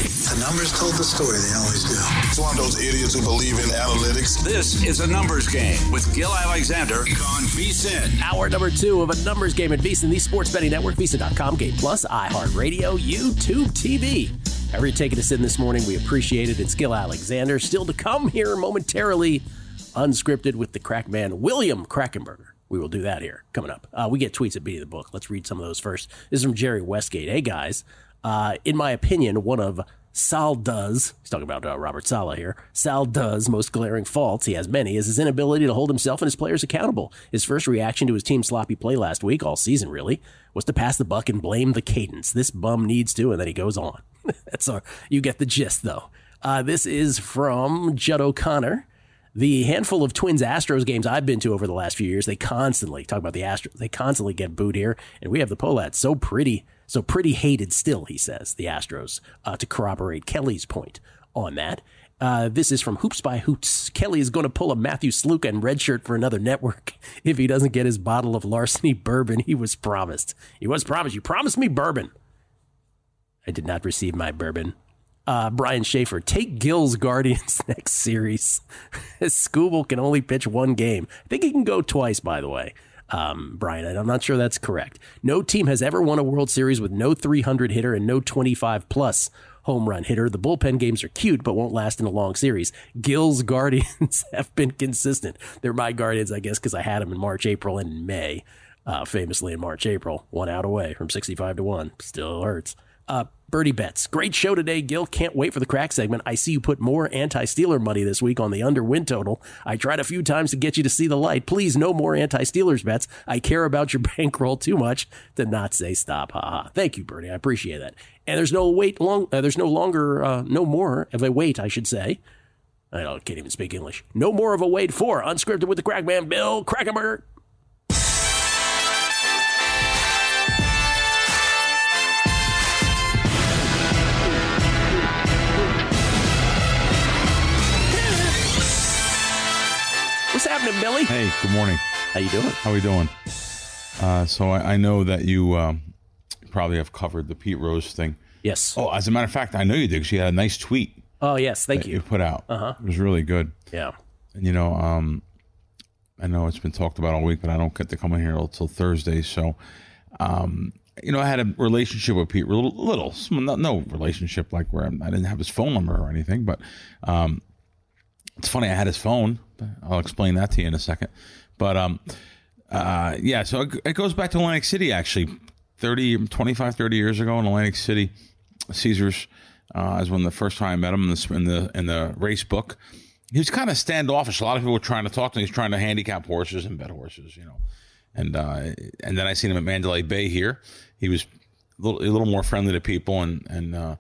The numbers told the story. They always do. It's one of those idiots who believe in analytics. This is A Numbers Game with Gil Alexander on VSiN. Hour number 2 of A Numbers Game at VSiN, the Sports Betting Network, VSiN.com, Game Plus, iHeartRadio, YouTube TV. However you're taking us in this morning, we appreciate it. It's Gil Alexander. Still to come here momentarily, unscripted with the crack man, William Krakenberger. We will do that here coming up. We get tweets at Beating the Book. Let's read some of those first. This is from Jerry Westgate. Hey, guys. In my opinion, one of Salah's, he's talking about Robert Saleh here, Salah's most glaring faults, he has many, is his inability to hold himself and his players accountable. His first reaction to his team's sloppy play last week, all season really, was to pass the buck and blame the cadence. This bum needs to, and then he goes on. You get the gist, though. This is from Judd O'Connor. The handful of Twins-Astros games I've been to over the last few years, they constantly talk about the Astros. They constantly get booed here, and we have the Pohlad so pretty hated still, he says, the Astros, to corroborate Kelly's point on that. This is from Hoops by Hoots. Kelly is going to pull a Matthew Sluka and redshirt for another network if he doesn't get his bottle of Larceny bourbon he was promised. He was promised. You promised me bourbon. I did not receive my bourbon. Brian Schaefer, take Gil's Guardians next series. Scooble can only pitch one game. I think he can go twice, by the way. Brian, I'm not sure that's correct. No team has ever won a World Series with no 300 hitter and no 25-plus home run hitter. The bullpen games are cute, but won't last in a long series. Gil's Guardians have been consistent. They're my Guardians, I guess, because I had them in March, April, and May. Famously in March, April, 1 out away from 65-1. Still hurts. Birdie Bets. Great show today, Gil. Can't wait for the crack segment. I see you put more anti-Steeler money this week on the under-win total. I tried a few times to get you to see the light. Please, no more anti-Steelers bets. I care about your bankroll too much to not say stop. Ha. Thank you, Birdie. I appreciate that. And there's no more of a wait, I should say. I can't even speak English. No more of a wait for Unscripted with the crack man, Bill Krakenberger. What's happening, Billy? Hey, good morning. How you doing? How we doing? So I know that you probably have covered the Pete Rose thing. Yes. Oh, as a matter of fact, I know you did because you had a nice tweet. Oh, yes. Thank you. You put out. It was really good. Yeah. And, I know it's been talked about all week, but I don't get to come in here until Thursday. So, I had a relationship with Pete, little, no relationship like where I didn't have his phone number or anything, but it's funny, I had his phone. I'll explain that to you in a second. But, so it goes back to Atlantic City, actually. 30 years ago in Atlantic City, Caesars, is when the first time I met him in the race book. He was kind of standoffish. A lot of people were trying to talk to him. He was trying to handicap horses and bet horses, And then I seen him at Mandalay Bay here. He was a little more friendly to people. And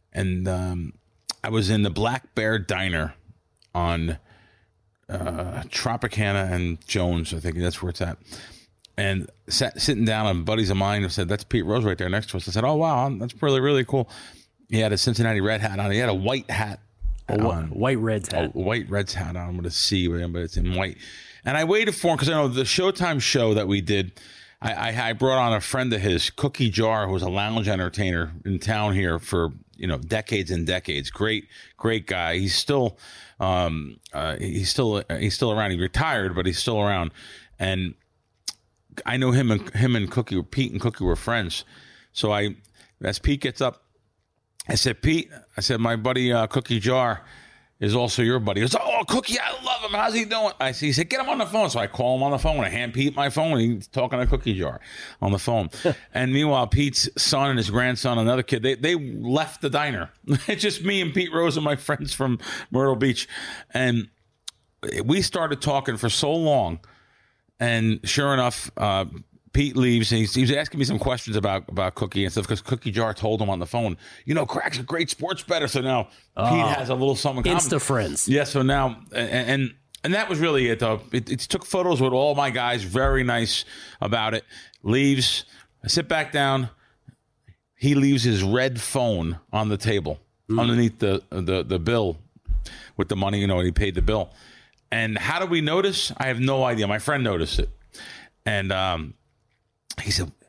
I was in the Black Bear Diner on Tropicana and Jones, I think that's where it's at. And sitting down, and buddies of mine have said, that's Pete Rose right there next to us. I said, oh, wow, that's really, really cool. He had a Cincinnati Red hat on. He had a white hat on. White Reds hat. A white Reds hat on with a C, but it's in white. And I waited for him because I know the Showtime show that we did, I brought on a friend of his, Cookie Jar, who was a lounge entertainer in town here for, decades and decades. Great guy. He's still around. He retired, but he's still around. And I know him and Cookie, Pete and Cookie were friends. So as Pete gets up, I said, Pete, my buddy Cookie Jar is also your buddy. He goes, oh, Cookie, I love him. How's he doing? He said, get him on the phone. So I call him on the phone. I hand Pete my phone. He's talking to Cookie Jar on the phone. And meanwhile, Pete's son and his grandson, another kid, they left the diner. It's just me and Pete Rose and my friends from Myrtle Beach. And we started talking for so long. And sure enough, Pete leaves. And he was asking me some questions about Cookie and stuff because Cookie Jar told him on the phone, Crack's a great sports bettor. So now Pete has a little something. Insta friends. Yeah. So now, and that was really it. It took photos with all my guys. Very nice about it. Leaves. I sit back down. He leaves his red phone on the table underneath the bill with the money. He paid the bill. And how did we notice? I have no idea. My friend noticed it. And he said,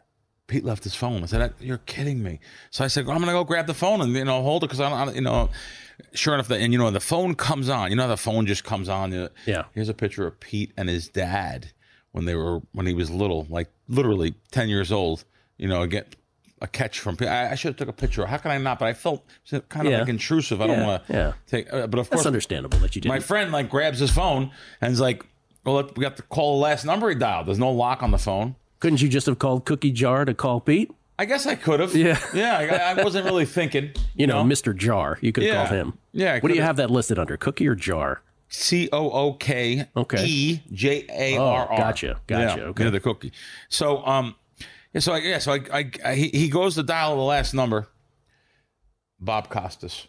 Pete left his phone. I said, you're kidding me. So I said, I'm going to go grab the phone and, hold it because I don't, sure enough, the phone comes on. You know how the phone just comes on? Yeah. Here's a picture of Pete and his dad when he was little, like literally 10 years old, get a catch from Pete. I should have took a picture. How can I not? But I felt kind of like intrusive. I don't want to take, but of course. That's understandable that you didn't. My friend grabs his phone and is like, well, we got to call the last number he dialed. There's no lock on the phone. Couldn't you just have called Cookie Jar to call Pete? I guess I could have. Yeah. Yeah, I wasn't really thinking. Mr. Jar. You could have called him. Yeah. What do you have that listed under, Cookie or Jar? COOKEJARR. Oh, gotcha. Yeah, okay. The Cookie. So, he goes to dial the last number. Bob Costas.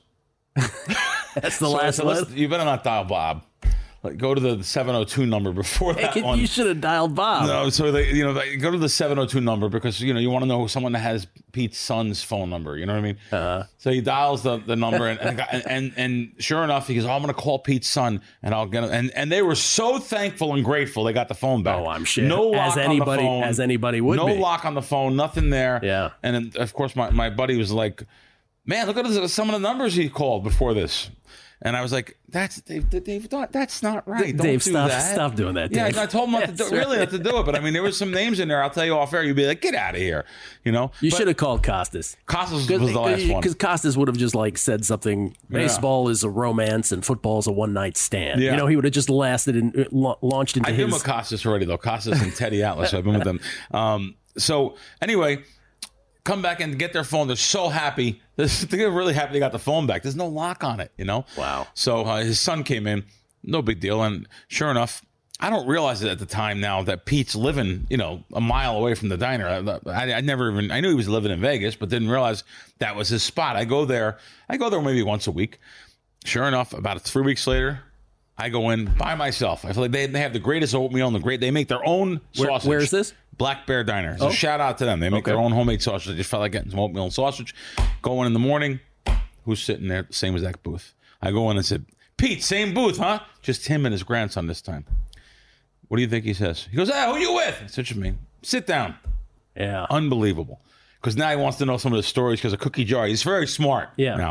That's the last one? You better not dial Bob. Go to the 702 number before that one. You should have dialed Bob. No, so they go to the 702 number because you want to know someone that has Pete's son's phone number. You know what I mean? So he dials the number and sure enough, he goes, I'm going to call Pete's son and I'll get him. And they were so thankful and grateful they got the phone back. Oh, I'm sure. No lock on the phone. As anybody would no be. No lock on the phone. Nothing there. Yeah. And then, of course, my buddy was like, man, look at some of the numbers he called before this. And I was like, Dave, that's not right. Dave, Don't do that. Stop doing that, Dave. Yeah, I told him not to do not to do it. But I mean, there were some names in there. I'll tell you off air. You'd be like, get out of here. You should have called Costas. Costas was the last one. Because Costas would have just said something. Baseball is a romance and football is a one night stand. Yeah. He would have just launched into I've been with Costas already though. Costas and Teddy Atlas. I've been with them. So anyway. Come back and get their phone. They're so happy. They're really happy they got the phone back. There's no lock on it, Wow. So his son came in. No big deal. And sure enough, I don't realize it at the time now that Pete's living, a mile away from the diner. I knew he was living in Vegas, but didn't realize that was his spot. I go there maybe once a week. Sure enough, about 3 weeks later, I go in by myself. I feel like they have the greatest oatmeal and they make their own sausage. Where is this? Black Bear Diner. So shout out to them. They make their own homemade sausage. I just felt like getting some oatmeal and sausage. Go in the morning. Who's sitting there? Same exact booth. I go in and said, Pete, same booth, huh? Just him and his grandson this time. What do you think he says? He goes, who you with? I said, what you mean? Sit down. Yeah. Unbelievable. Because now he wants to know some of the stories because of Cookie Jar. He's very smart now.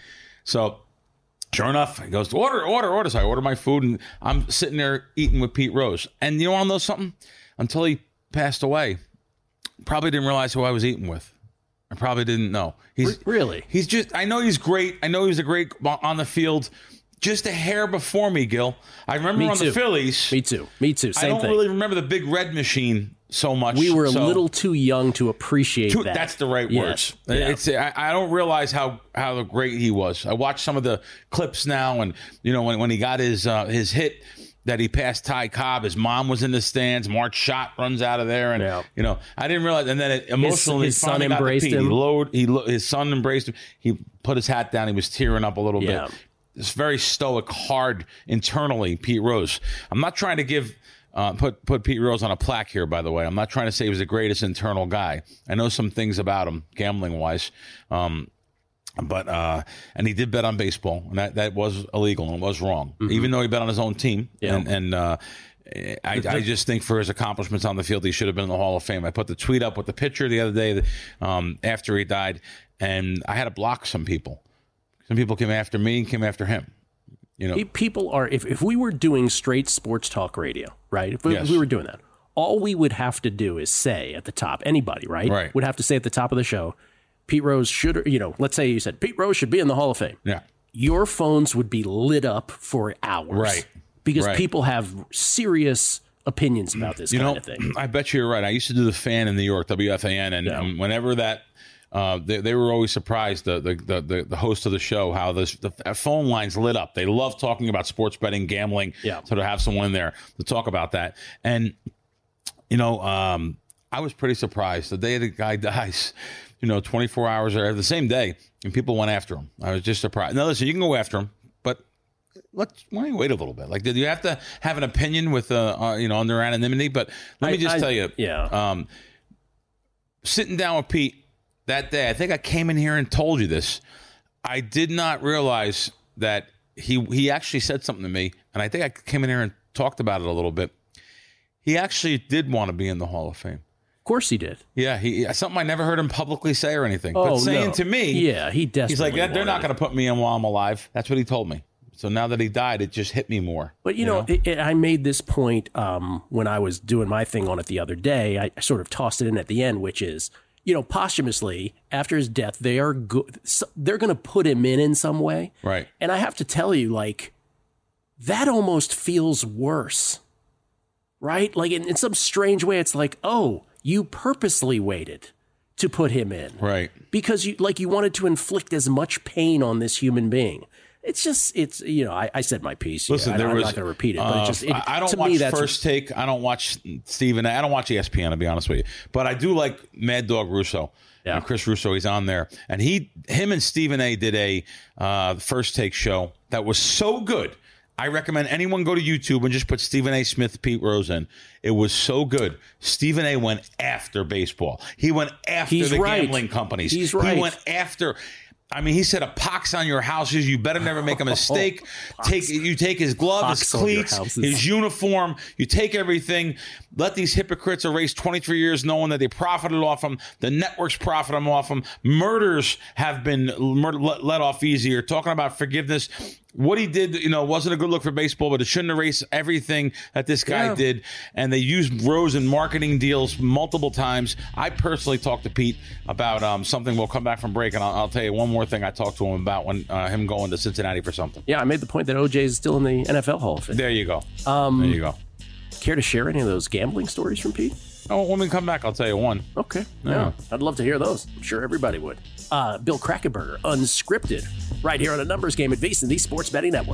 So sure enough, he goes, order. So I order my food, and I'm sitting there eating with Pete Rose. And you want to know something? Until he passed away, probably didn't realize who I was eating with. I probably didn't know. Really? He's just, I know he's great. I know he's a great on the field. Just a hair before me, Gil. I remember the Phillies. Me too. Same thing. I don't really remember the big red machine so much. We were a little too young to appreciate that. That's the right words. Yeah. I don't realize how great he was. I watched some of the clips now, and when he got his hit that he passed Ty Cobb, his mom was in the stands. Mark Schott runs out of there, and I didn't realize. And then emotionally, his son embraced him. His son embraced him. He put his hat down. He was tearing up a little bit. It's very stoic, hard internally, Pete Rose. I'm not trying to give put Pete Rose on a plaque here, by the way. I'm not trying to say he was the greatest internal guy. I know some things about him, gambling wise. But and he did bet on baseball, and that was illegal and was wrong, even though he bet on his own team. Yeah. I just think for his accomplishments on the field, he should have been in the Hall of Fame. I put the tweet up with the picture the other day after he died, and I had to block some people. Some people came after me and came after him. People are, if we were doing straight sports talk radio, right? If we were doing that, all we would have to do is say at the top, anybody, right? Would have to say at the top of the show, Pete Rose should, let's say you said Pete Rose should be in the Hall of Fame. Yeah. Your phones would be lit up for hours. Right. Because people have serious opinions about this kind of thing. I bet you're right. I used to do the Fan in New York, WFAN, and whenever that, they were always surprised, the host of the show, how the phone lines lit up. They love talking about sports betting, gambling. Yeah. So to have someone in there to talk about that. And, I was pretty surprised. The day the guy dies, 24 hours or the same day, and people went after him. I was just surprised. Now, listen, you can go after him, but why don't you wait a little bit? Like, did you have to have an opinion with, under anonymity? But let me just tell you, sitting down with Pete that day, I think I came in here and told you this. I did not realize that he actually said something to me, and I think I came in here and talked about it a little bit. He actually did want to be in the Hall of Fame. Of course he did. Yeah, something I never heard him publicly say or anything. But saying to me, he desperately he's like, they're not going to put me in while I'm alive. That's what he told me. So now that he died, it just hit me more. But, you know? I made this point when I was doing my thing on it the other day. I sort of tossed it in at the end, which is, you know, posthumously, after his death, they're going to put him in some way. Right. And I have to tell you, like, that almost feels worse. Right? Like, in some strange way, it's like, oh, you purposely waited to put him in. Right. Because you wanted to inflict as much pain on this human being. It's you know, I said my piece. Listen, I'm not going to repeat it, but I don't watch First Take. I don't watch Stephen. I don't watch ESPN, to be honest with you. But I do like Mad Dog Russo. Yeah. And Chris Russo, he's on there. And him and Stephen A. did a First Take show that was so good. I recommend anyone go to YouTube and just put Stephen A. Smith, Pete Rose in. It was so good. Stephen A. went after baseball. He went after gambling companies. He's right. He went after... I mean, he said a pox on your houses. You better never make a mistake. You take his glove, his cleats, his uniform. You take everything. Let these hypocrites erase 23 years knowing that they profited off him. The networks profited off him. Murders have been let off easier. Talking about forgiveness. What he did, you know, wasn't a good look for baseball, but it shouldn't erase everything that this guy did. And they used Rose in marketing deals multiple times. I personally talked to Pete about something. We'll come back from break, and I'll tell you one more thing I talked to him about when him going to Cincinnati for something. Yeah, I made the point that OJ is still in the NFL Hall of Fame. There you go. There you go. Care to share any of those gambling stories from Pete? Oh, when we come back, I'll tell you one. Okay. Yeah. I'd love to hear those. I'm sure everybody would. Bill Krackomberger, Unscripted, right here on A Numbers Game at VSiN, the Sports Betting Network.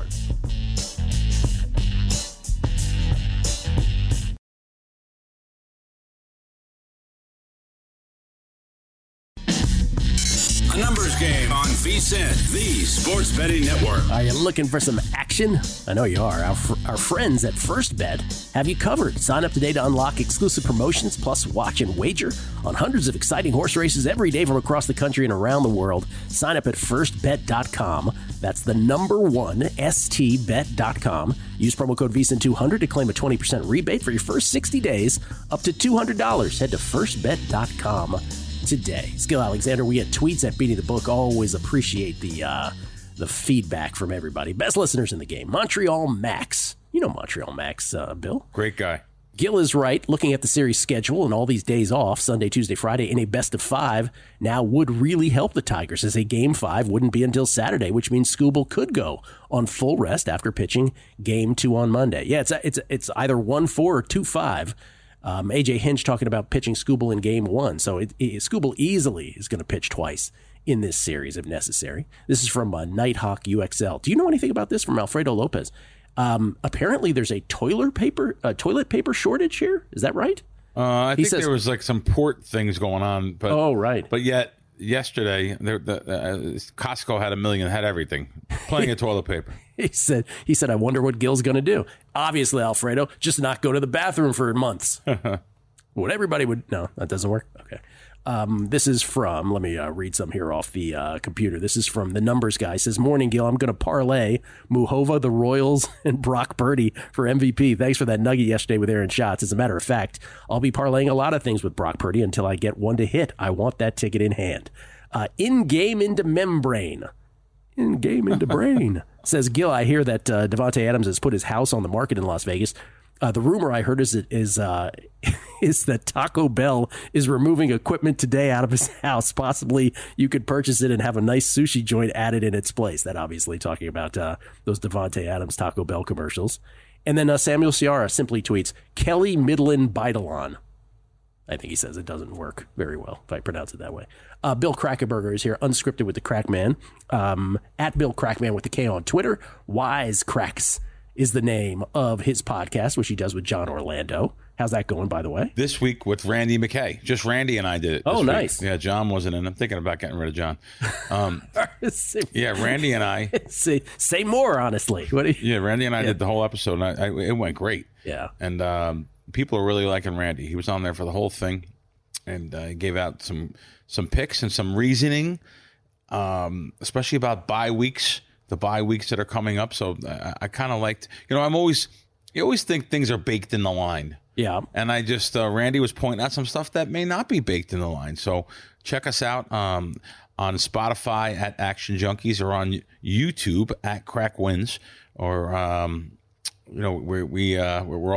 A Numbers Game on VSiN, the Sports Betting Network. Are you looking for some action? I know you are. Our friends at First Bet have you covered. Sign up today to unlock exclusive promotions, plus watch and wager on hundreds of exciting horse races every day from across the country and around the world. Sign up at firstbet.com. That's the number one, stbet.com. Use promo code VSiN200 to claim a 20% rebate for your first 60 days, up to $200. Head to firstbet.com today. Skill Alexander, we get tweets at Beating the Book. Always appreciate the feedback from everybody. Best listeners in the game. Montreal Max. You know Montreal Max, Bill. Great guy. Gil is right. Looking at the series schedule and all these days off, Sunday, Tuesday, Friday, in a best of 5, now would really help the Tigers, as a Game 5 wouldn't be until Saturday, which means Skubal could go on full rest after pitching Game 2 on Monday. Yeah, it's either 1-4 or 2-5. AJ Hinch talking about pitching Skubal in Game 1. So Skubal easily is going to pitch twice in this series if necessary. This is from Nighthawk UXL. Do you know anything about this from Alfredo Lopez? Apparently there's a toilet paper shortage here. Is that right? I think there was like some port things going on. But, right. But yet yesterday, Costco had everything. Plenty of toilet paper. He said, I wonder what Gil's going to do. Obviously, Alfredo, just not go to the bathroom for months. What everybody would... No, that doesn't work? Okay. This is from... Let me read some here off the computer. This is from The Numbers Guy. It says, Morning, Gil. I'm going to parlay Muhova, the Royals, and Brock Purdy for MVP. Thanks for that nugget yesterday with Aaron Schatz. As a matter of fact, I'll be parlaying a lot of things with Brock Purdy until I get one to hit. I want that ticket in hand. In-game into membrane. In-game into brain. Says, Gil, I hear that Davante Adams has put his house on the market in Las Vegas. The rumor I heard is that Taco Bell is removing equipment today out of his house. Possibly you could purchase it and have a nice sushi joint added in its place. That obviously talking about those Davante Adams Taco Bell commercials. And then Samuel Ciara simply tweets, Kelly Midland Bidalon. I think he says it doesn't work very well, if I pronounce it that way. Bill Krackomberger is here, unscripted with the Crackman. At Bill Crackman with the K on Twitter. Wise Cracks is the name of his podcast, which he does with John Orlando. How's that going, by the way? This week with Randy McKay. Just Randy and I did it. Oh, nice. Yeah, John wasn't in. I'm thinking about getting rid of John. Yeah, Randy and I. Say more, honestly. Yeah, Randy and I did the whole episode, and it went great. Yeah. And people are really liking Randy. He was on there for the whole thing, and gave out some picks and some reasoning, especially about bye weeks. The bye weeks that are coming up. So I kind of liked, you always think things are baked in the line. Yeah. And I just, Randy was pointing out some stuff that may not be baked in the line. So check us out on Spotify at Action Junkies or on YouTube at Crack Wins. Or, we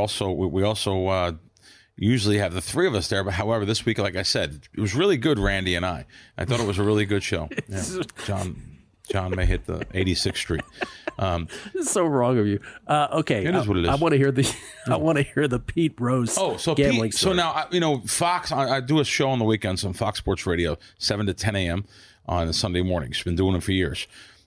also usually have the three of us there. But however, this week, like I said, it was really good, Randy and I. I thought it was a really good show. Yeah. John may hit the 86th Street. This is so wrong of you. Okay, it is what it is. I want to hear the Pete Rose. Gambling story. So now Fox. I do a show on the weekends on Fox Sports Radio, 7 to 10 a.m. on Sunday mornings. Been doing it for years.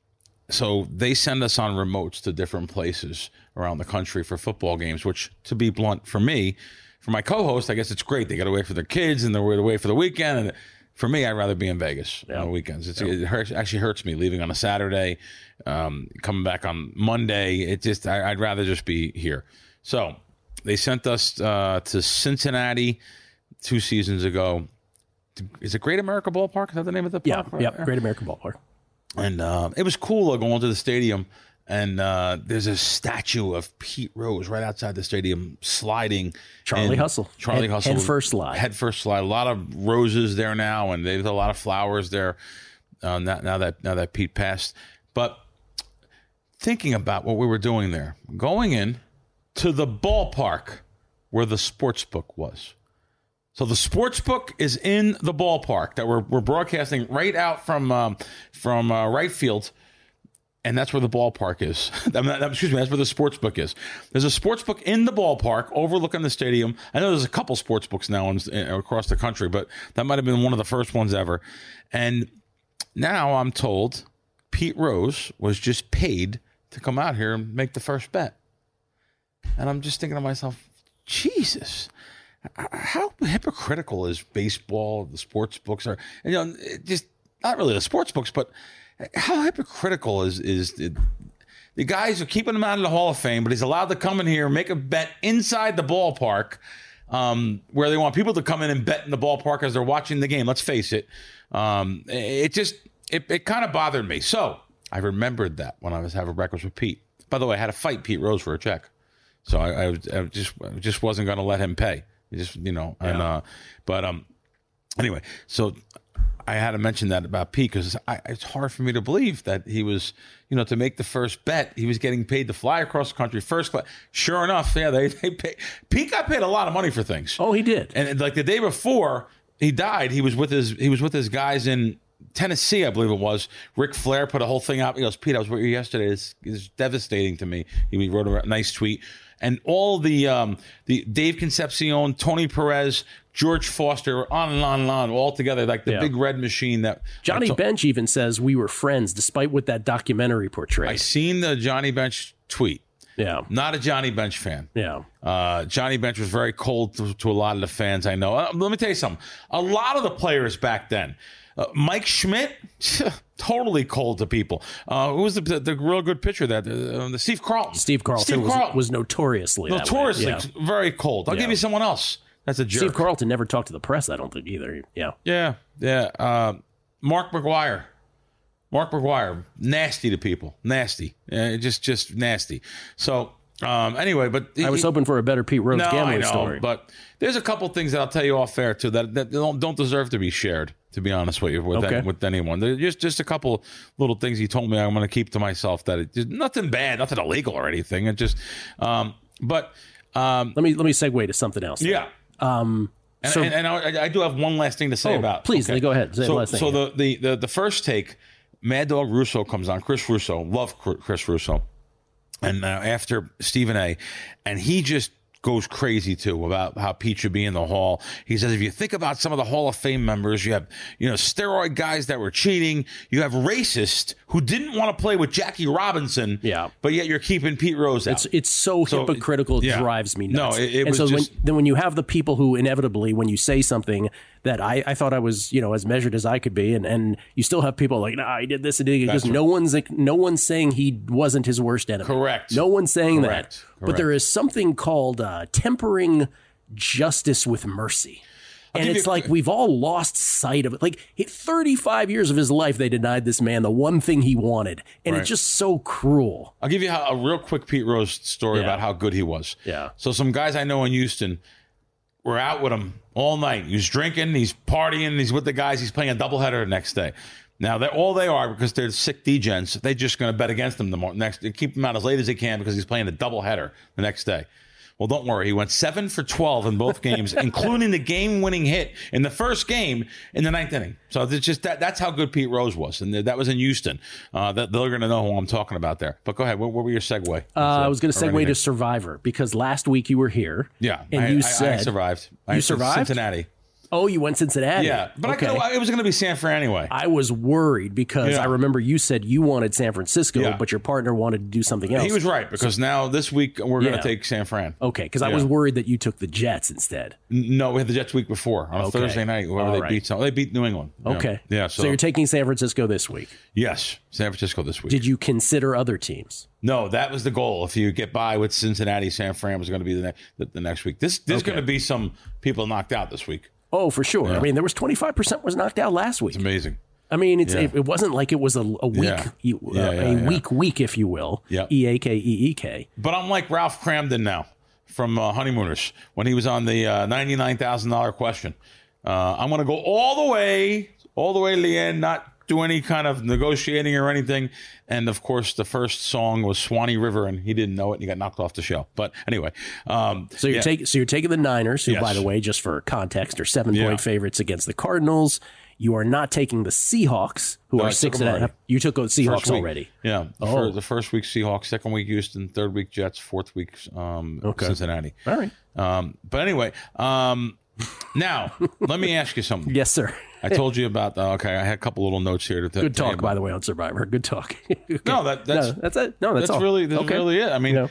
So they send us on remotes to different places around the country for football games. Which, to be blunt, for me, for my co-host, I guess it's great. They got away for their kids and they're away for the weekend. And for me, I'd rather be in Vegas on the weekends. It actually hurts me leaving on a Saturday, coming back on Monday. I'd rather just be here. So they sent us to Cincinnati 2 seasons ago. Is it Great America Ballpark? Is that the name of the park? Yeah, Great America Ballpark. And it was cool going to the stadium. And there's a statue of Pete Rose right outside the stadium sliding. Charlie Hustle. Head first slide. Head first slide. A lot of roses there now, and there's a lot of flowers there now that Pete passed. But thinking about what we were doing there, going in to the ballpark where the sports book was. So the sports book is in the ballpark that we're broadcasting right out from right field. And that's where the ballpark is. That's where the sports book is. There's a sports book in the ballpark overlooking the stadium. I know there's a couple sports books now across the country, but that might have been one of the first ones ever. And now I'm told Pete Rose was just paid to come out here and make the first bet. And I'm just thinking to myself, Jesus, how hypocritical is baseball, the sports books are, just not really the sports books, but how hypocritical is the guys are keeping him out of the Hall of Fame, but he's allowed to come in here and make a bet inside the ballpark where they want people to come in and bet in the ballpark as they're watching the game. Let's face it. It kind of bothered me. So I remembered that when I was having breakfast with Pete. By the way, I had to fight Pete Rose for a check. So I just wasn't going to let him pay. Anyway, so I had to mention that about Pete because it's hard for me to believe that he was, to make the first bet, he was getting paid to fly across the country first class. Sure enough, yeah, they paid. Pete got paid a lot of money for things. Oh, he did. And like the day before he died, he was with his guys in Tennessee, I believe it was. Ric Flair put a whole thing out. He goes, Pete, I was with you yesterday. It's devastating to me. He wrote a nice tweet. And all the Dave Concepcion, Tony Perez, George Foster, on and on and on, all together, like the big red machine. That Johnny Bench even says we were friends, despite what that documentary portrayed. I seen the Johnny Bench tweet. Yeah, not a Johnny Bench fan. Yeah, Johnny Bench was very cold to a lot of the fans I know. Let me tell you something. A lot of the players back then. Mike Schmidt, totally cold to people. Who was the real good pitcher there? The Steve Carlton. Steve Carlton was notoriously very cold. I'll give you someone else. That's a jerk. Steve Carlton never talked to the press, I don't think, either. Yeah. Mark McGwire. Nasty to people. Nasty. Just nasty. So, anyway, but I was hoping for a better Pete Rose gambling story. But there's a couple things that I'll tell you off air, too, that don't deserve to be shared, to be honest with you, with anyone. There's just a couple little things he told me I'm going to keep to myself that it's nothing bad, nothing illegal or anything. It just, let me segue to something else. Yeah. I do have one last thing to say about. Please, go ahead. Say the last thing. So the first take, Mad Dog Russo comes on. Chris Russo, love Chris Russo, and after Stephen A, and he just goes crazy too about how Pete should be in the Hall. He says if you think about some of the Hall of Fame members, you have steroid guys that were cheating, you have racists who didn't want to play with Jackie Robinson, but yet you're keeping Pete Rose out. It's so hypocritical, it drives me nuts. No, when you have the people who inevitably, when you say something that I thought I was as measured as I could be, and you still have people like, nah, he did this and did because no one's saying he wasn't his worst enemy. Correct. No one's saying that. Correct. But there is something called tempering justice with mercy. And it's like we've all lost sight of it. Like 35 years of his life, they denied this man the one thing he wanted. And it's just so cruel. I'll give you a real quick Pete Rose story about how good he was. Yeah. So some guys I know in Houston, were out with him all night. He's drinking, he's partying, he's with the guys. He's playing a doubleheader the next day. Now, all they are, because they're sick degens, they're just going to bet against him they keep him out as late as they can because he's playing a doubleheader the next day. Well, don't worry. He went 7 for 12 in both games, including the game-winning hit in the first game in the 9th inning. So it's just that's how good Pete Rose was, and that was in Houston. That they're going to know who I'm talking about there. But go ahead. What were your segue? I was going to segue to Survivor because last week you were here. Yeah, and I survived. You survived? Cincinnati. Oh, you went Cincinnati. Yeah, but it was going to be San Fran anyway. I was worried because I remember you said you wanted San Francisco, but your partner wanted to do something else. He was right because now this week we're going to take San Fran. Okay, because I was worried that you took the Jets instead. No, we had the Jets week before on a Thursday night. They beat New England. Okay, yeah. So you're taking San Francisco this week. Yes, San Francisco this week. Did you consider other teams? No, that was the goal. If you get by with Cincinnati, San Fran was going to be the next week. There's going to be some people knocked out this week. Oh, for sure. Yeah. I mean, there was 25% was knocked out last week. It's amazing. I mean, it wasn't like it was a week, week, if you will. Yeah. EAKEEK. But I'm like Ralph Cramden now from Honeymooners when he was on the $99,000 question. I'm going to go all the way, Leanne, not do any kind of negotiating or anything. And of course, the first song was Swanee River, and he didn't know it, and he got knocked off the show. But anyway, so you're taking the Niners, who, by the way, just for context, are 7-point favorites against the Cardinals. You are not taking the Seahawks, who are 6.5. You took the Seahawks already. Yeah. The first week Seahawks, second week Houston, third week Jets, fourth week Cincinnati. All right. But anyway, now let me ask you something. Yes, sir. I told you about. I had a couple little notes here. Good talk, by the way, on Survivor. Good talk. Okay. No, that's it. No, that's all. Really it. I mean,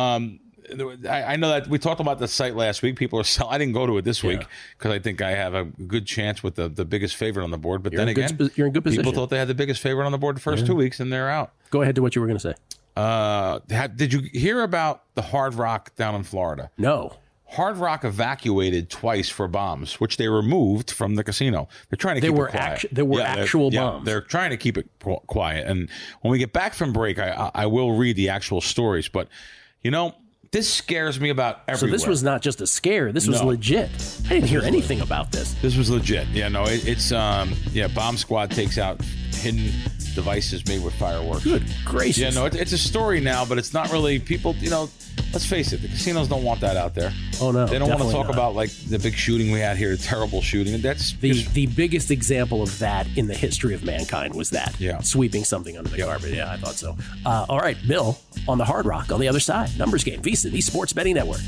I know that we talked about the site last week. People are selling. I didn't go to it this week because I think I have a good chance with the biggest favorite on the board. But you're in good position. People thought they had the biggest favorite on the board the first 2 weeks, and they're out. Go ahead to what you were going to say. Did you hear about the Hard Rock down in Florida? No. Hard Rock evacuated twice for bombs, which they removed from the casino. They're trying to keep it quiet. There were actual bombs. They're trying to keep it quiet. And when we get back from break, I will read the actual stories. But, this scares me about everywhere. So this was not just a scare. This was legit. I didn't hear anything about this. This was legit. Yeah, no, it's Bomb Squad takes out hidden devices made with fireworks. Good gracious. Yeah, no, it's a story now, but it's not really people, let's face it, the casinos don't want that out there. Oh, no. They don't want to talk about, like, the big shooting we had here, the terrible shooting. That's the biggest example of that in the history of mankind was that. Yeah. Sweeping something under the carpet. Yeah, I thought so. All right, Bill, on the Hard Rock, on the other side. Numbers game, VSiN, the Sports Betting Network.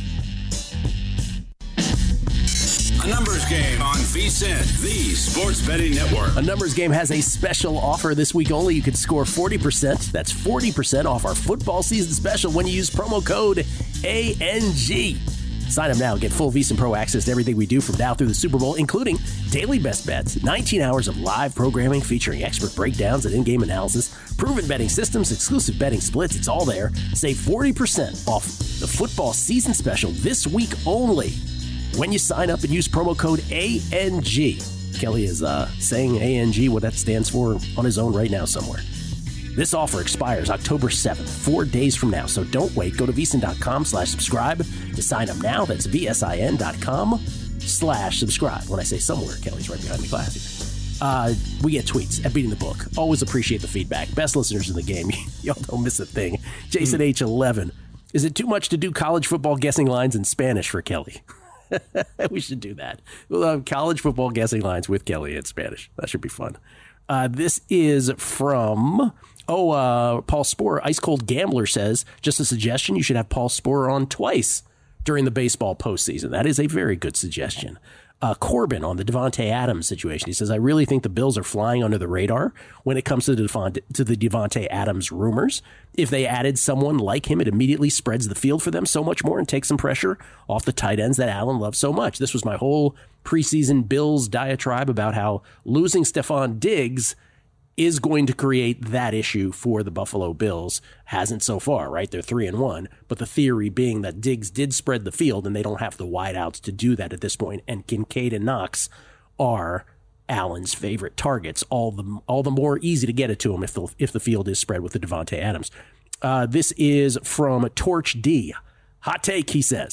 A numbers game on VSiN, the Sports Betting Network. A numbers game has a special offer this week only. You could score 40%. That's 40% off our football season special when you use promo code ANG. Sign up now. Get full VSiN Pro access to everything we do from now through the Super Bowl, including daily best bets, 19 hours of live programming featuring expert breakdowns and in-game analysis, proven betting systems, exclusive betting splits. It's all there. Save 40% off the football season special this week only when you sign up and use promo code ANG. Kelly is saying ANG, what that stands for, on his own right now somewhere. This offer expires October 7th, 4 days from now, so don't wait. Go to VSiN.com/subscribe to sign up now. That's VSIN.com/subscribe. When I say somewhere, Kelly's right behind me, classy. We get tweets at Beating the Book. Always appreciate the feedback. Best listeners in the game. Y'all don't miss a thing. Jason H11. Is it too much to do college football guessing lines in Spanish for Kelly? We should do that. We'll have college football guessing lines with Kelly in Spanish. That should be fun. This is from, Paul Sporer. Ice Cold Gambler says, just a suggestion, you should have Paul Sporer on twice during the baseball postseason. That is a very good suggestion. Corbin on the Devontae Adams situation. He says, I really think the Bills are flying under the radar when it comes to the Devontae Adams rumors. If they added someone like him, it immediately spreads the field for them so much more and takes some pressure off the tight ends that Allen loves so much. This was my whole preseason Bills diatribe about how losing Stephon Diggs is going to create that issue for the Buffalo Bills. Hasn't so far, right? They're 3-1. But the theory being that Diggs did spread the field and they don't have the wideouts to do that at this point. And Kincaid and Knox are Allen's favorite targets. All the more easy to get it to him if the field is spread with the Devontae Adams. This is from Torch D. Hot take, he says.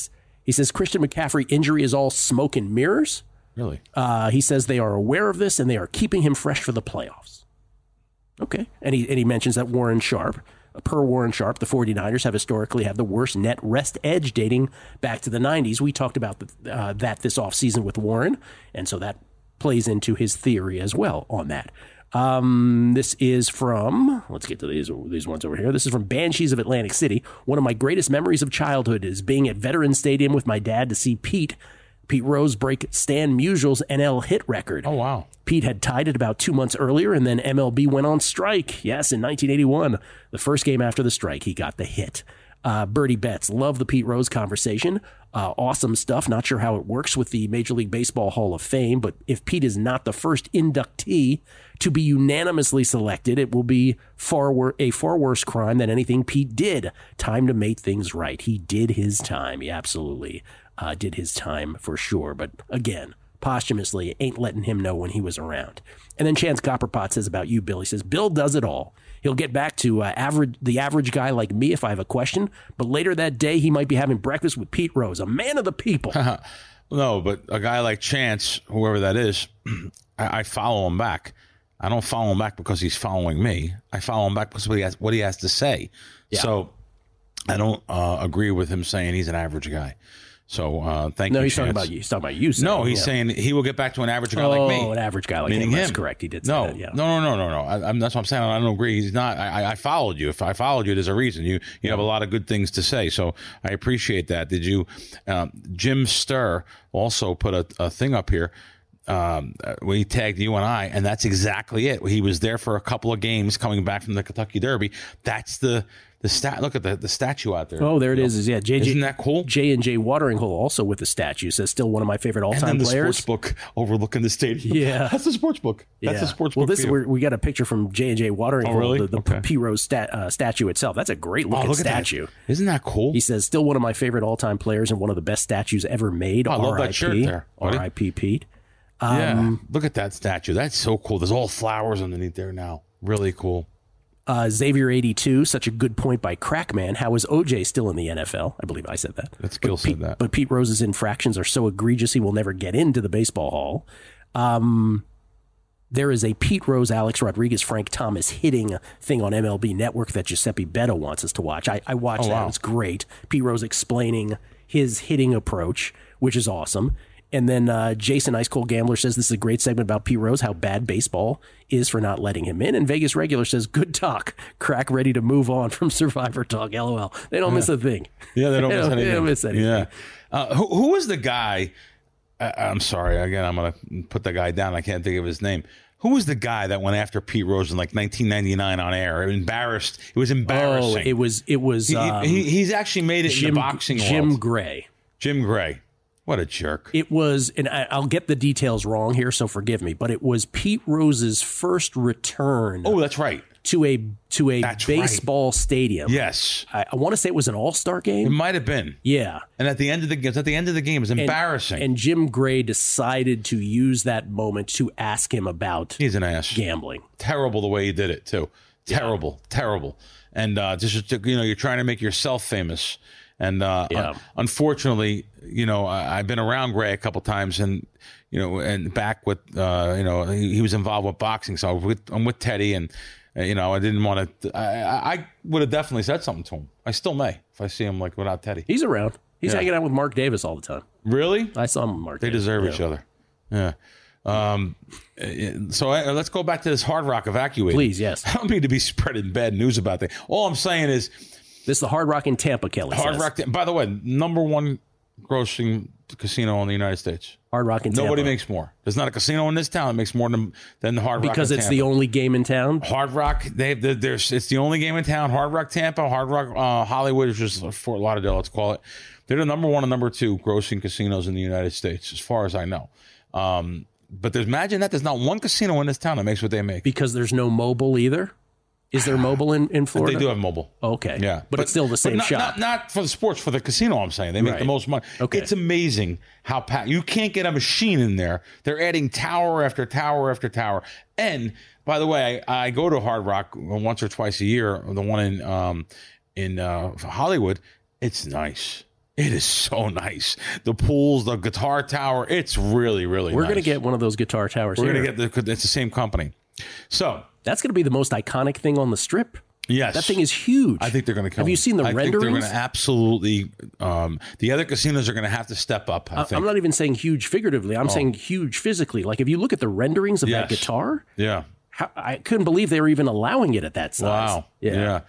He says Christian McCaffrey injury is all smoke and mirrors. Really? He says they are aware of this and they are keeping him fresh for the playoffs. Okay. And he mentions that Warren Sharp, per Warren Sharp, the 49ers have historically had the worst net rest edge dating back to the 90s. We talked about that this offseason with Warren, and so that plays into his theory as well on that. This is from, let's get to these ones over here. This is from Banshees of Atlantic City. One of my greatest memories of childhood is being at Veterans Stadium with my dad to see Pete Rose break Stan Musial's NL hit record. Oh, wow. Pete had tied it about 2 months earlier, and then MLB went on strike. Yes, in 1981. The first game after the strike, he got the hit. Birdie Betts, love the Pete Rose conversation. Awesome stuff. Not sure how it works with the Major League Baseball Hall of Fame, but if Pete is not the first inductee to be unanimously selected, it will be a far worse crime than anything Pete did. Time to make things right. He did his time. He absolutely did his time for sure. But again, posthumously, ain't letting him know when he was around. And then Chance Copperpot says about you, Bill. He says, Bill does it all. He'll get back to the average guy like me if I have a question, but later that day he might be having breakfast with Pete Rose, a man of the people. No, but a guy like Chance, whoever that is, I follow him back. I don't follow him back because he's following me. I follow him back because of what he has to say. Yeah. So I don't agree with him saying he's an average guy. So thank you. No, he's talking about you. He's talking about you. No, he's saying he will get back to an average guy like me. Oh, an average guy like him. That's correct. He did say that. Yeah. No. That's what I'm saying. I don't agree. He's not. I followed you. If I followed you, there's a reason. You have a lot of good things to say. So I appreciate that. Did you? Jim Sturr also put a thing up here. We tagged you and I, and that's exactly it. He was there for a couple of games coming back from the Kentucky Derby. That's the stat. Look at the statue out there. Oh, there it is. Yeah, isn't that cool? J&J Watering Hole also with the statue says still one of my favorite all-time and then the players. Sports book overlooking the stadium. Yeah, that's the sports book. That's the sports book. Well, we got a picture from J&J Watering Hole. Really? The P. Rose statue itself. That's a great looking statue. That. Isn't that cool? He says still one of my favorite all-time players and one of the best statues ever made. I love that shirt there. R.I.P. Pete. Yeah, look at that statue. That's so cool. There's all flowers underneath there now. Really cool. Xavier82, such a good point by Crackman. How is OJ still in the NFL? I believe I said that. Gill said that. But Pete Rose's infractions are so egregious he will never get into the baseball hall. There is a Pete Rose, Alex Rodriguez, Frank Thomas hitting thing on MLB Network that Giuseppe Betta wants us to watch. I watched that. Wow. It's great. Pete Rose explaining his hitting approach, which is awesome. And then Jason Ice Cold Gambler says this is a great segment about Pete Rose, how bad baseball is for not letting him in. And Vegas Regular says, good talk. Crack ready to move on from Survivor Talk. LOL. They don't miss a thing. Yeah, they don't miss anything. They don't miss anything. Yeah. Who was the guy? I'm sorry. Again, I'm going to put the guy down. I can't think of his name. Who was the guy that went after Pete Rose in like 1999 on air? Embarrassed. It was embarrassing. Oh, it was. He's actually made it in the boxing world. Jim Gray. Jim Gray. What a jerk. It was, and I'll get the details wrong here, so forgive me, but it was Pete Rose's first return. Oh, that's right. To a baseball stadium. Yes. I want to say it was an all-star game. It might have been. Yeah. And at the end of the game, it was embarrassing. And Jim Gray decided to use that moment to ask him about He's an ass. Gambling. Terrible the way he did it, too. Terrible. And just, you're trying to make yourself famous. And unfortunately, I've been around Gray a couple times, and and back with he was involved with boxing, so I'm with Teddy, and I didn't want to. I would have definitely said something to him. I still may if I see him like without Teddy. He's around. He's hanging out with Mark Davis all the time. Really? I saw him with Mark. They Davis. deserve each other. Yeah. So let's go back to this Hard Rock evacuating. Please, yes. I don't mean to be spreading bad news about that. All I'm saying is. This is the Hard Rock in Tampa, Kelly says. Rock. By the way, #1 grossing casino in the United States. Hard Rock in Tampa. Nobody makes more. There's not a casino in this town that makes more than the Hard Rock. Because it's the only game in town. Hard Rock. It's the only game in town. Hard Rock Tampa, Hard Rock Hollywood, which is Fort Lauderdale. Let's call it. They're the #1 and #2 grossing casinos in the United States, as far as I know. But imagine that there's not one casino in this town that makes what they make. Because there's no mobile either. Is there mobile in Florida? They do have mobile. Okay. Yeah. But it's still the same shop. Not for the sports, for the casino, I'm saying. They make the most money. Okay. It's amazing how you can't get a machine in there. They're adding tower after tower after tower. And, by the way, I go to Hard Rock once or twice a year, the one in Hollywood. It's nice. It is so nice. The pools, the guitar tower, it's really, really We're nice. going to get one of those guitar towers We're here. going to get it's the same company. So That's going to be the most iconic thing on the Strip. yes. That thing is huge. I think they're going to kill Have you them. seen the I renderings? think they're going to absolutely the other casinos are going to have to step up, I think. I'm not even saying huge figuratively. I'm saying huge physically. Like if you look at the renderings of that Yes. guitar, Yeah. I couldn't believe they were even allowing it at that size. Wow. Yeah.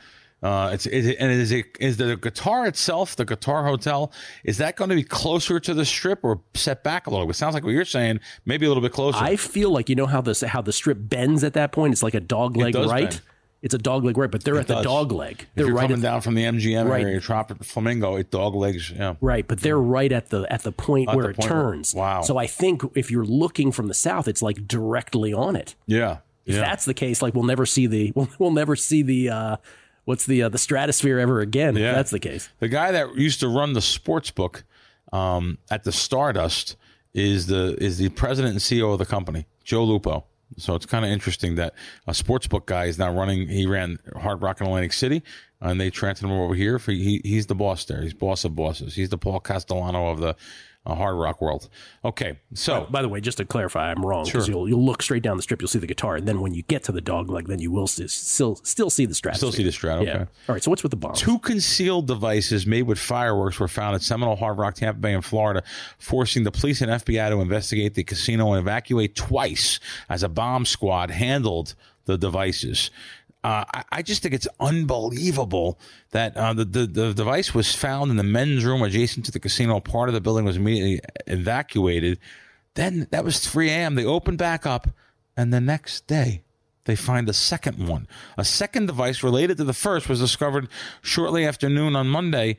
Is the guitar itself, the Guitar Hotel, is that going to be closer to the Strip or set back a little bit? It sounds like what you're saying, maybe a little bit closer. I feel like, you know how the Strip bends at that point? It's like a dog leg does right. bend. It's a dog leg right, but they're at the does. dog leg. if They're you're right coming at down from the MGM Right. area, Tropic Flamingo, it dog legs. Yeah. right, but they're right at the point At where the it point where- turns. wow. So I think if you're looking from the south, it's like directly on it. Yeah. If yeah. that's the case, like we'll never see the what's the Stratosphere ever again. Yeah. If that's the case. The guy that used to run the sports book at the Stardust is the president and CEO of the company, Joe Lupo. So it's kind of interesting that a sports book guy is now running. He ran Hard Rock in Atlantic City, and they transferred him over here. He's the boss there. He's boss of bosses. He's the Paul Castellano of the Hard Rock world. Okay, so By the way, just to clarify, I'm wrong because you'll look straight down the Strip, you'll see the guitar, and then when you get to the dog leg, then you will still see the Stratosphere. still see the Strat. Okay. Yeah. All right. So what's with the bombs? 2 concealed devices made with fireworks were found at Seminole, Hard Rock, Tampa Bay, in Florida, forcing the police and FBI to investigate the casino and evacuate twice as a bomb squad handled the devices. I just think it's unbelievable that the device was found in the men's room adjacent to the casino. Part of the building was immediately evacuated. Then that was 3 a.m. They opened back up, and the next day they find a second one. A second device related to the first was discovered shortly after noon on Monday.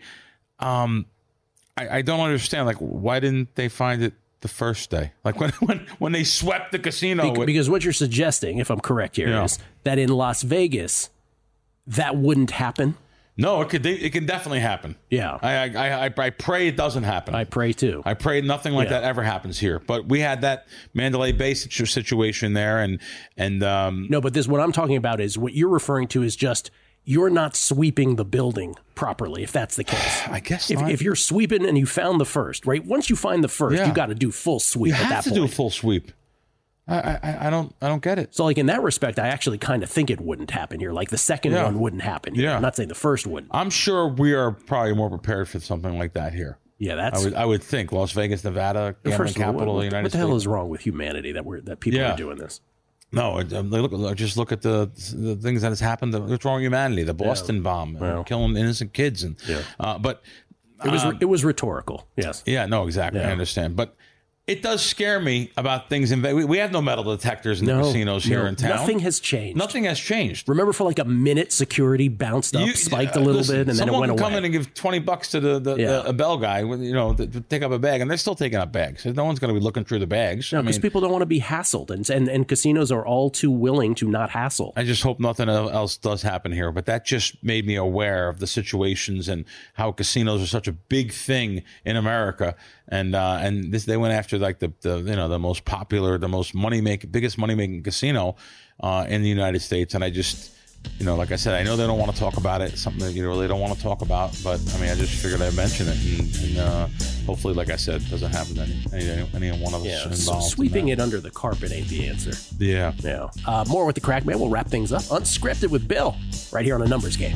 I don't understand. Like, why didn't they find it the first day? Like when they swept the casino. Because what you're suggesting, if I'm correct here, Yeah. is that in Las Vegas, that wouldn't happen. No, it can definitely happen. Yeah. I pray it doesn't happen. I pray too. I pray nothing like that ever happens here. But we had that Mandalay Bay situation there, and No, but what I'm talking about is what you're referring to is just you're not sweeping the building properly, if that's the case. I guess if, not. if you're sweeping and you found the first, right? Once you find the first, Yeah. you got to do full sweep you at that have to point. do a full sweep. I don't get it. So, like in that respect, I actually kind of think it wouldn't happen here. Like the second Yeah. one wouldn't happen here. Yeah. I'm not saying the first wouldn't. I'm sure we are probably more prepared for something like that here. Yeah, that's I would think Las Vegas, Nevada, gambling first of all, capital of the United what the States. hell is wrong with humanity that people Yeah. are doing this? No, just look at the things that has happened. What's wrong with humanity? The Boston bomb, killing innocent kids, and but It was rhetorical. Yes. yeah, no, exactly. I Yeah. understand, but it does scare me about things. We have no metal detectors in the casinos here in town. Nothing has changed. Nothing has changed. Remember, for like a minute, security bounced up, spiked a little listen, bit, and then it someone went can away. come in and give $20 to the bell guy, to take up a bag, and they're still taking up bags. No one's going to be looking through the bags. No, because people don't want to be hassled, and casinos are all too willing to not hassle. I just hope nothing else does happen here. But that just made me aware of the situations and how casinos are such a big thing in America. And they went after like the most popular, the most biggest money making casino in the United States. And I just, like I said, I know they don't want to talk about it. Something that they don't want to talk about. But I mean, I just figured I'd mention it, and hopefully, like I said, it doesn't happen to any one of us Yeah, involved. so sweeping it under the carpet ain't the answer. Yeah. Yeah. More with the Crack Man. We'll wrap things up unscripted with Bill right here on A Numbers Game.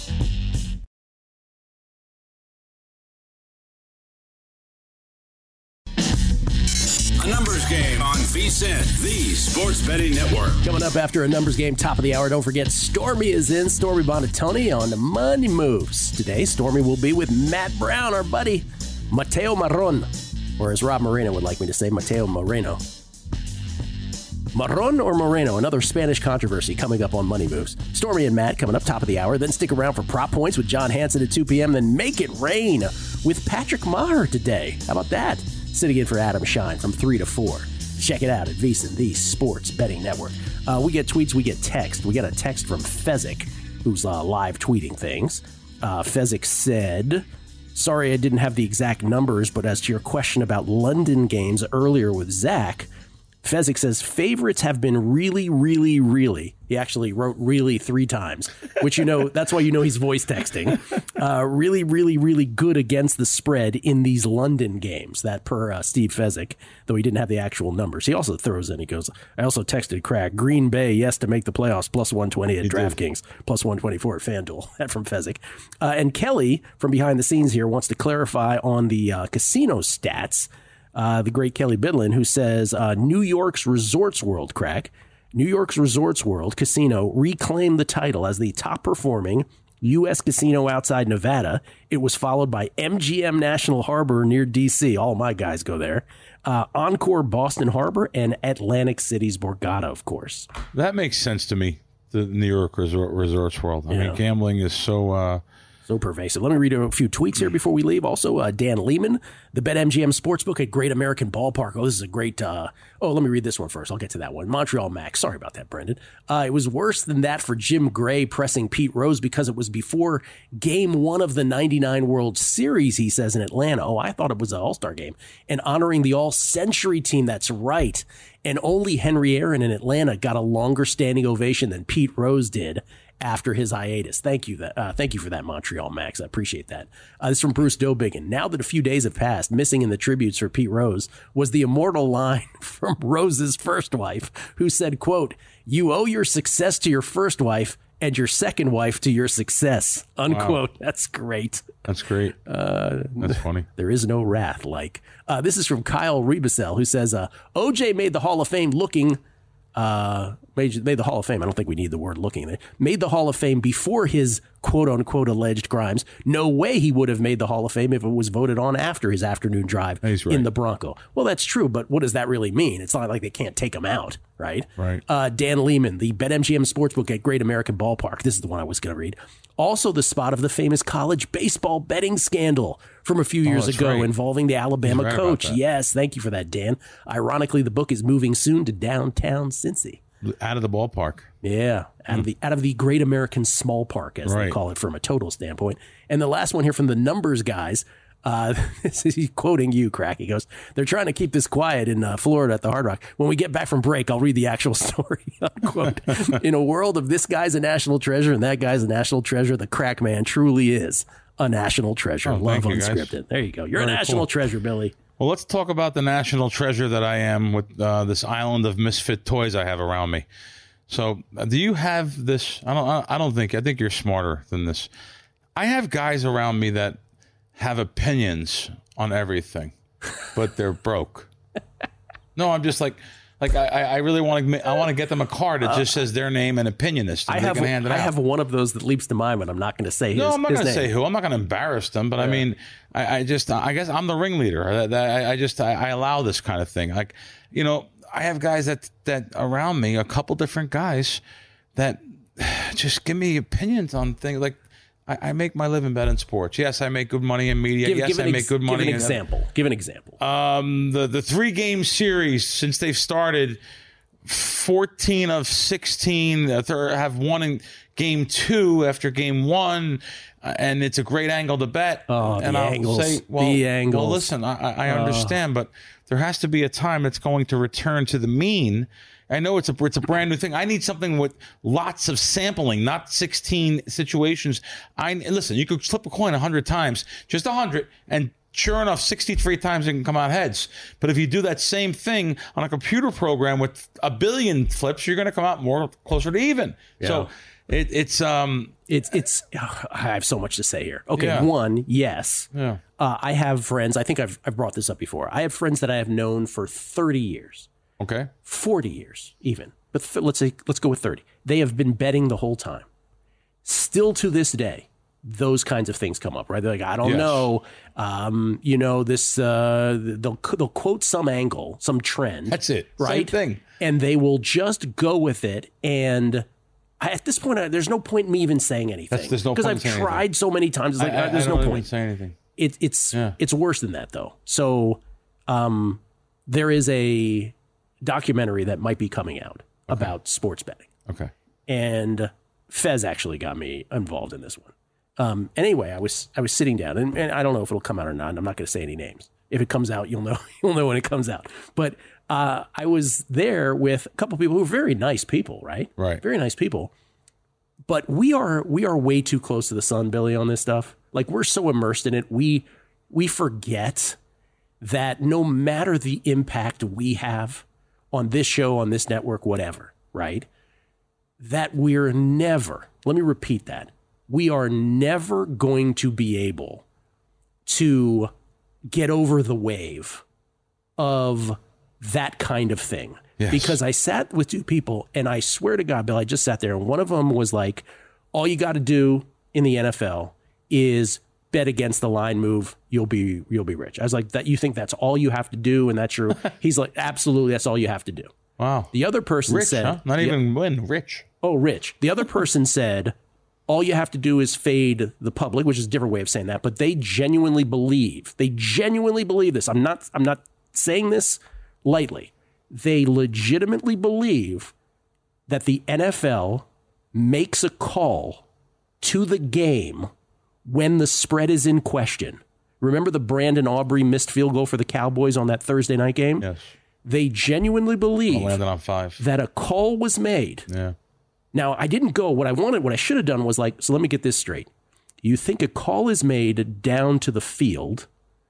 A Numbers Game on VSiN, the Sports Betting Network. Coming up after A Numbers Game, top of the hour, don't forget Stormy is in. Stormy Bonatoni on the Money Moves. Today, Stormy will be with Matt Brown, our buddy, Mateo Marron, or as Rob Moreno would like me to say, Mateo Moreno. Marron or Moreno, another Spanish controversy coming up on Money Moves. Stormy and Matt coming up top of the hour. Then stick around for Prop Points with John Hansen at 2 p.m. Then Make It Rain with Patrick Maher today. How about that? Sitting in for Adam Shine from 3 to 4. Check it out at VSiN, the Sports Betting Network. We get tweets, we get text. We got a text from Fezzik, who's live tweeting things. Fezzik said, sorry I didn't have the exact numbers, but as to your question about London games earlier with Zach, Fezzik says, favorites have been really, really, really. He actually wrote really 3 times, which that's why he's voice texting. Really, really, really good against the spread in these London games. That per Steve Fezzik, though he didn't have the actual numbers. He also throws in, he goes, I also texted Craig, Green Bay, yes, to make the playoffs, plus 120 at DraftKings, plus 124 at FanDuel. That from Fezzik. And Kelly, from behind the scenes here, wants to clarify on the casino stats. The great Kelly Bidlin, who says New York's Resorts World, Crack. New York's Resorts World Casino reclaimed the title as the top performing U.S. casino outside Nevada. It was followed by MGM National Harbor near D.C. All my guys go there. Encore Boston Harbor and Atlantic City's Borgata, of course. That makes sense to me, the New York Resorts World. I mean, gambling is so pervasive. Let me read a few tweets here before we leave. Also, Dan Lehman, the BetMGM Sportsbook at Great American Ballpark. Oh, this is a great... let me read this one first. I'll get to that one. Montreal Max. Sorry about that, Brendan. It was worse than that for Jim Gray pressing Pete Rose because it was before Game 1 of the 99 World Series, he says, in Atlanta. Oh, I thought it was an All-Star game. And honoring the All-Century team. That's right. And only Henry Aaron in Atlanta got a longer standing ovation than Pete Rose did after his hiatus. Thank you for that, Montreal Max. I appreciate that. This is from Bruce Dobiggin. Now that a few days have passed, missing in the tributes for Pete Rose was the immortal line from Rose's first wife, who said, quote, you owe your success to your first wife and your second wife to your success, unquote. Wow. That's great. That's great. That's funny. There is no wrath like. This is from Kyle Rebusel, who says, OJ made the Hall of Fame looking... made the Hall of Fame. I don't think we need the word looking there. Made the Hall of Fame before his quote unquote alleged crimes. No way he would have made the Hall of Fame if it was voted on after his afternoon drive in the Bronco. Well, that's true, but what does that really mean? It's not like they can't take him out, right? Right. Dan Lehman, the BetMGM Sportsbook at Great American Ballpark. This is the one I was going to read. Also the spot of the famous college baseball betting scandal from a few years ago involving the Alabama coach. Yes, thank you for that, Dan. Ironically, the book is moving soon to downtown Cincy. Out of the ballpark. Yeah, out of the Great American Small Park, as they call it from a total standpoint. And the last one here from the numbers guys, this is quoting you, Crack. He goes, they're trying to keep this quiet in Florida at the Hard Rock. When we get back from break, I'll read the actual story, unquote. In a world of this guy's a national treasure and that guy's a national treasure, the Crack Man truly is a national treasure. Love unscripted. There you go. You're very a national treasure, Billy. Well, let's talk about the national treasure that I am with this island of misfit toys I have around me. So, do you have this? I think you're smarter than this. I have guys around me that have opinions on everything, but they're broke. No, I'm just like I really want to get them a card that just says their name and opinionist. And I have one of those that leaps to mind, but I'm not going to say his name. No, I'm not going to say who. I'm not going to embarrass them, but I mean, I guess I'm the ringleader. I allow this kind of thing. Like, I have guys that around me, a couple different guys that just give me opinions on things. Like, I make my living bet in sports. Yes, I make good money in media. I make good money. Give an example. The 3-game series, since they've started, 14 of 16 have won in game 2 after game 1, and it's a great angle to bet. Oh, and I'll say, the angles. Well, listen, I understand, but there has to be a time that's going to return to the mean. I know it's a brand new thing. I need something with lots of sampling, not 16 situations. Listen, you could flip a coin 100 times, just 100, and sure enough, 63 times it can come out heads. But if you do that same thing on a computer program with 1 billion flips, you're going to come out more closer to even. Yeah. So it's I have so much to say here. Okay, one, yes. Yeah. I have friends. I think I've brought this up before. I have friends that I have known for 30 years. Okay. 40 years even. But let's go with 30. They have been betting the whole time. Still to this day, those kinds of things come up, right? They're like, I don't know. This they'll quote some angle, some trend. That's it. Right? Same thing. And they will just go with it. And at this point, there's no point in me even saying anything. There's no point because I've tried so many times. It's like, there's no point. Say anything. It's worse than that, though. So there is a documentary that might be coming out about sports betting. Okay. And Fez actually got me involved in this one. Anyway, I was sitting down, and I don't know if it'll come out or not. And I'm not going to say any names. If it comes out, you'll know when it comes out. But I was there with a couple people who are very nice people, right? Right. Very nice people. But we are way too close to the sun, Billy, on this stuff. Like, we're so immersed in it. We forget that no matter the impact we have on this show, on this network, whatever, right? That we're never, let me repeat that, we are never going to be able to get over the wave of that kind of thing. Yes. Because I sat with two people, and I swear to God, Bill, I just sat there, and one of them was like, all you got to do in the NFL is bet against the line move, you'll be rich. I was like, that you think that's all you have to do, and that's your he's like, absolutely, that's all you have to do. Wow. The other person Rich, said, huh? Not even win, rich. Oh, rich. The other person said, all you have to do is fade the public, which is a different way of saying that, but they genuinely believe this. I'm not saying this lightly. They legitimately believe that the NFL makes a call to the game when the spread is in question. Remember the Brandon Aubrey missed field goal for the Cowboys on that Thursday night game? Yes. They genuinely believe landed on 5. that a call was made. Yeah. Now, I didn't go. What I should have done was like, so let me get this straight. You think a call is made down to the field,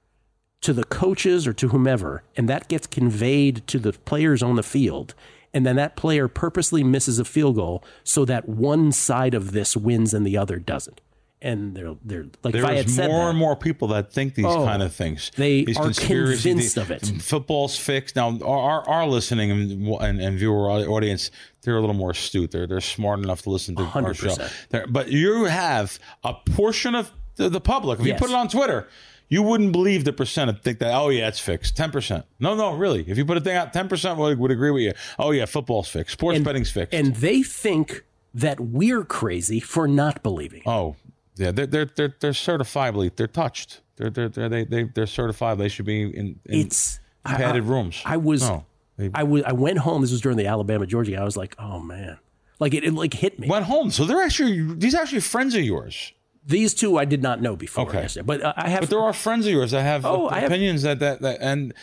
to the coaches or to whomever, and that gets conveyed to the players on the field, and then that player purposely misses a field goal so that one side of this wins and the other doesn't. And they're like, if I had There's said more that, and more people that think these kind of things. They these are convinced of it. Football's fixed. Now, our listening and viewer audience, they're a little more astute. They're smart enough to listen to 100%. our show. But you have a portion of the public. If you put it on Twitter, you wouldn't believe the percent of think that, oh, yeah, it's fixed. 10%. No, really. If you put a thing out, 10% would agree with you. Oh, yeah, football's fixed. Sports betting's fixed. And they think that we're crazy for not believing. Oh, yeah, they're certifiably, they're touched. They're certified. They should be in padded rooms. I went home. This was during the Alabama-Georgia game. I was like, oh, man. Like, it like hit me. Went home. So these are actually friends of yours. These two I did not know before. Okay. Yesterday. But I have. But there are friends of yours that have opinions that and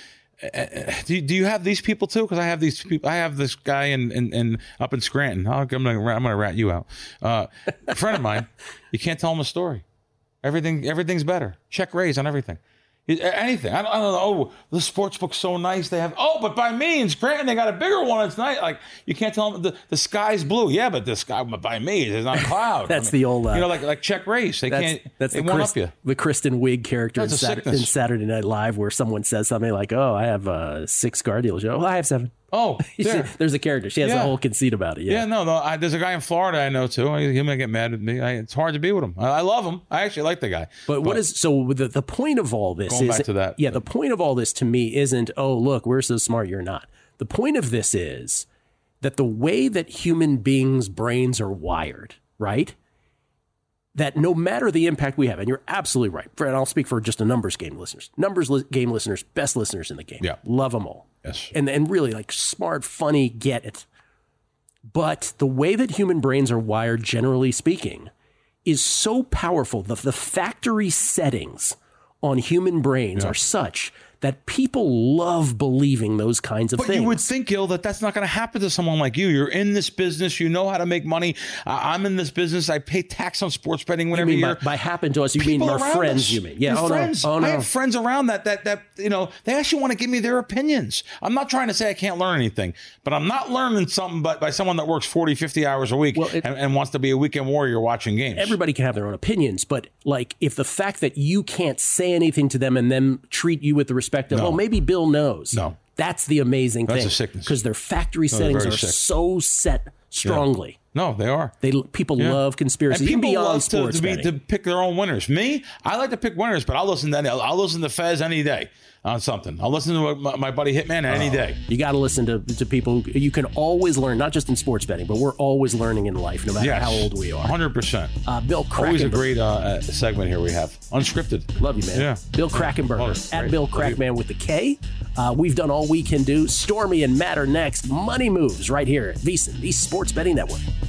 do you have these people too? Because I have these people. I have this guy in up in Scranton. I'm gonna rat you out. A friend of mine. You can't tell him a story. Everything's better. Check raise on everything. Anything. I don't know. Oh, the sports book's so nice. They have. Oh, but by me in Scranton, they got a bigger one. It's nice. Like you can't tell them the sky's blue. Yeah, but the sky by me is not a cloud. That's the old. like check race. They can't. That's they the up you. The Kristen Wiig character in Saturday Night Live, where someone says something like, "Oh, I have 6 car dealers." Well, I have 7. Oh, there's a character. She has a whole conceit about it. Yeah, no. There's a guy in Florida I know too. He might get mad at me. It's hard to be with him. I love him. I actually like the guy. But what is the point of all this? Going back to that. Yeah, the point of all this to me isn't, oh, look, we're so smart, you're not. The point of this is that the way that human beings' brains are wired, right? That no matter the impact we have, and you're absolutely right, and I'll speak for just a numbers game listeners, game listeners, best listeners in the game. Yeah. Love them all. Yes. And really like smart, funny, get it. But the way that human brains are wired, generally speaking, is so powerful. The factory settings on human brains are such that people love believing those kinds of things. But you would think, Gil, that's not going to happen to someone like you. You're in this business. You know how to make money. I'm in this business. I pay tax on sports betting whenever you mean by happen to us, you mean our friends, us. You mean. Yeah, friends. No. I have friends around that they actually want to give me their opinions. I'm not trying to say I can't learn anything, but I'm not learning something by someone that works 40, 50 hours a week and wants to be a weekend warrior watching games. Everybody can have their own opinions, but like if the fact that you can't say anything to them and them treat you with the respect of, maybe Bill knows. No. That's the amazing thing. That's a sickness. Because their factory settings are so set strongly. Yeah. No, they are. People love conspiracy. And people beyond love sports to pick their own winners. Me, I like to pick winners, but I'll listen to Fez any day on something. I'll listen to my buddy Hitman any day. You got to listen to people. You can always learn, not just in sports betting, but we're always learning in life, no matter how old we are. 100%. Bill Krakenberger. Always a great segment here we have. Unscripted. Love you, man. Yeah. Bill Krakenberger. At Bill Crackman with the K. We've done all we can do. Stormy and Matt are next. Money moves right here at VSiN, the Sports Betting Network.